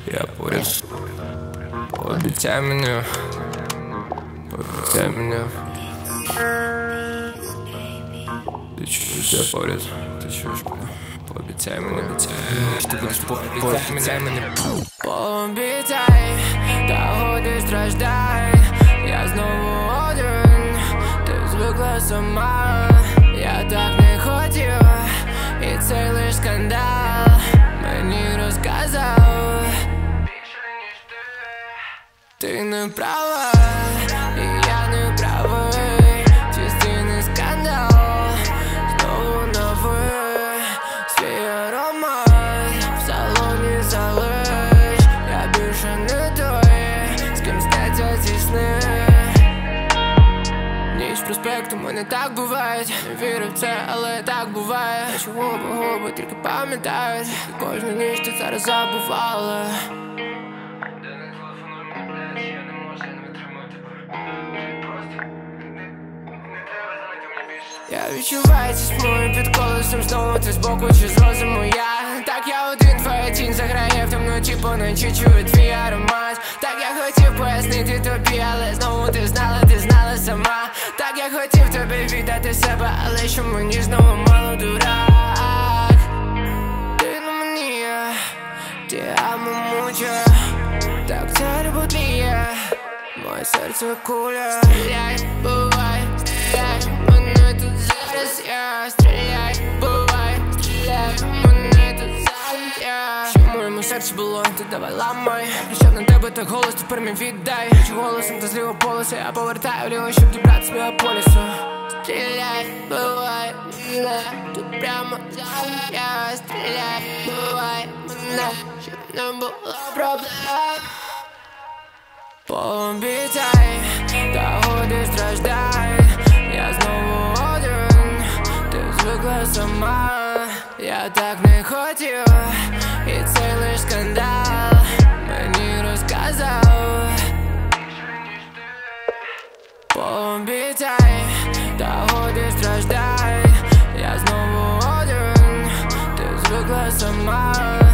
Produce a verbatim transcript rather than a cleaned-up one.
Я поряд. Пообіцяй мене, пообіцяй мене. Ти чуєш, я поряд, ти чуєш мене. Пообіцяй мене, обіцяй. Ти будеш пообіцяй мене. Пообіцяй, та годи страждай. Я знову один, ти звикла сама. Я так не хотів, і це лиш скандал. Мені розказав, ти не права, і я не правий. Ці стіни скандал, знову новий. Свій аромат в салоні залиш. Я більше не той, з ким сниться ці сни. Ніч проспекту, мене так бувають. Не вірю в це, але так буває. Чого губи тільки пам'ятають. І кожну ніч ти зараз забувала. Я відчуваю ці смуги під колесом. Знову ти збоку чи з розуму я. Так я один, твоя тінь заграє в темноті. Поночі чую твій аромат. Так я хотів пояснити тобі, але знову ти знала, ти знала сама. Так я хотів тобі віддати себе, але чому мені знову мало, дурак. Ти на мені, ти амо муча. Так це любов тліє, моє серце куля. Стріляй, бувай, стріляй, мене тут зараз я. Стріляй, бувай, стріляй, мене тут зараз я. Що в моєму серці було, ти давай ламай. Кричав на тебе так голос, тепер мені віддай. Чи голосом та зліво полоси, я повертаю вліво, щоб дібратися з мого полісу. Стріляй, бувай, мене тут прямо зараз я. Стріляй, бувай, мене, щоб не було проблем. Пообіцяй, та годи страждай. Я знову один, ти звикла сама. Я так не хотів, і це лиш скандал. Мені розказав. Пообіцяй, та годи страждай. Я знову один, ти звикла сама.